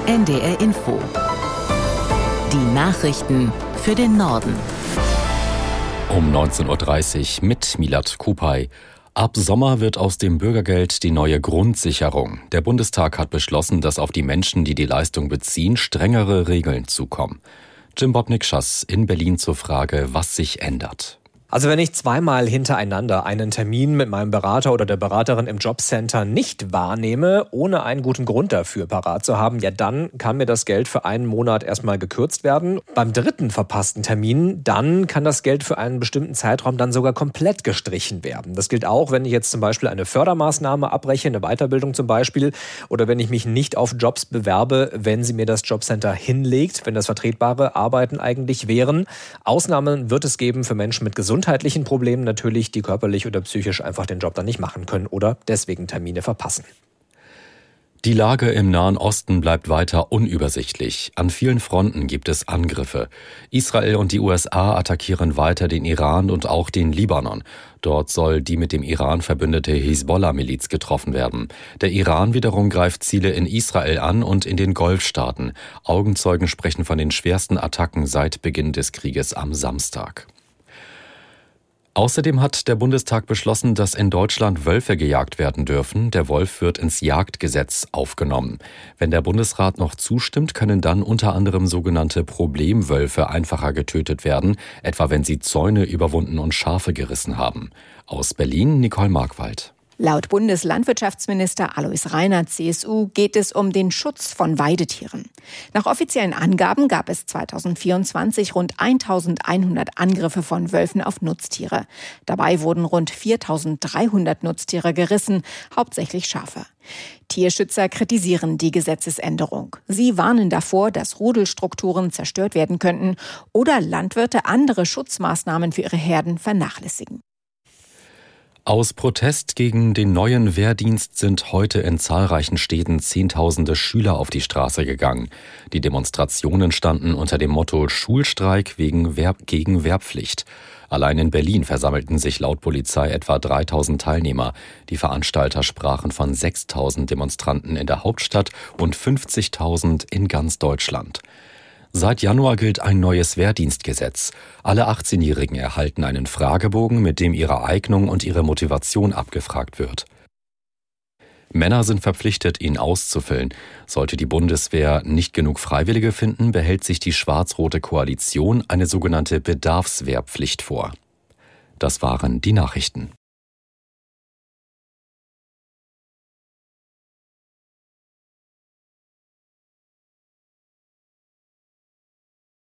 NDR Info. Die Nachrichten für den Norden. Um 19.30 Uhr mit Milad Kupay. Ab Sommer wird aus dem Bürgergeld die neue Grundsicherung. Der Bundestag hat beschlossen, dass auf die Menschen, die die Leistung beziehen, strengere Regeln zukommen. Jim Botnick-Schass in Berlin zur Frage, was sich ändert. Also wenn ich zweimal hintereinander einen Termin mit meinem Berater oder der Beraterin im Jobcenter nicht wahrnehme, ohne einen guten Grund dafür parat zu haben, ja dann kann mir das Geld für einen Monat erstmal gekürzt werden. Beim dritten verpassten Termin, dann kann das Geld für einen bestimmten Zeitraum dann sogar komplett gestrichen werden. Das gilt auch, wenn ich jetzt zum Beispiel eine Fördermaßnahme abbreche, eine Weiterbildung zum Beispiel, oder wenn ich mich nicht auf Jobs bewerbe, wenn sie mir das Jobcenter hinlegt, wenn das vertretbare Arbeiten eigentlich wären. Ausnahmen wird es geben für Menschen mit gesundheitlichen Problemen natürlich, die körperlich oder psychisch einfach den Job dann nicht machen können oder deswegen Termine verpassen. Die Lage im Nahen Osten bleibt weiter unübersichtlich. An vielen Fronten gibt es Angriffe. Israel und die USA attackieren weiter den Iran und auch den Libanon. Dort soll die mit dem Iran verbündete Hisbollah-Miliz getroffen werden. Der Iran wiederum greift Ziele in Israel an und in den Golfstaaten. Augenzeugen sprechen von den schwersten Attacken seit Beginn des Krieges am Samstag. Außerdem hat der Bundestag beschlossen, dass in Deutschland Wölfe gejagt werden dürfen. Der Wolf wird ins Jagdgesetz aufgenommen. Wenn der Bundesrat noch zustimmt, können dann unter anderem sogenannte Problemwölfe einfacher getötet werden, etwa wenn sie Zäune überwunden und Schafe gerissen haben. Aus Berlin Nicole Markwald. Laut Bundeslandwirtschaftsminister Alois Rainer, CSU, geht es um den Schutz von Weidetieren. Nach offiziellen Angaben gab es 2024 rund 1.100 Angriffe von Wölfen auf Nutztiere. Dabei wurden rund 4.300 Nutztiere gerissen, hauptsächlich Schafe. Tierschützer kritisieren die Gesetzesänderung. Sie warnen davor, dass Rudelstrukturen zerstört werden könnten oder Landwirte andere Schutzmaßnahmen für ihre Herden vernachlässigen. Aus Protest gegen den neuen Wehrdienst sind heute in zahlreichen Städten Zehntausende Schüler auf die Straße gegangen. Die Demonstrationen standen unter dem Motto Schulstreik gegen Wehrpflicht. Allein in Berlin versammelten sich laut Polizei etwa 3.000 Teilnehmer. Die Veranstalter sprachen von 6.000 Demonstranten in der Hauptstadt und 50.000 in ganz Deutschland. Seit Januar gilt ein neues Wehrdienstgesetz. Alle 18-Jährigen erhalten einen Fragebogen, mit dem ihre Eignung und ihre Motivation abgefragt wird. Männer sind verpflichtet, ihn auszufüllen. Sollte die Bundeswehr nicht genug Freiwillige finden, behält sich die schwarz-rote Koalition eine sogenannte Bedarfswehrpflicht vor. Das waren die Nachrichten.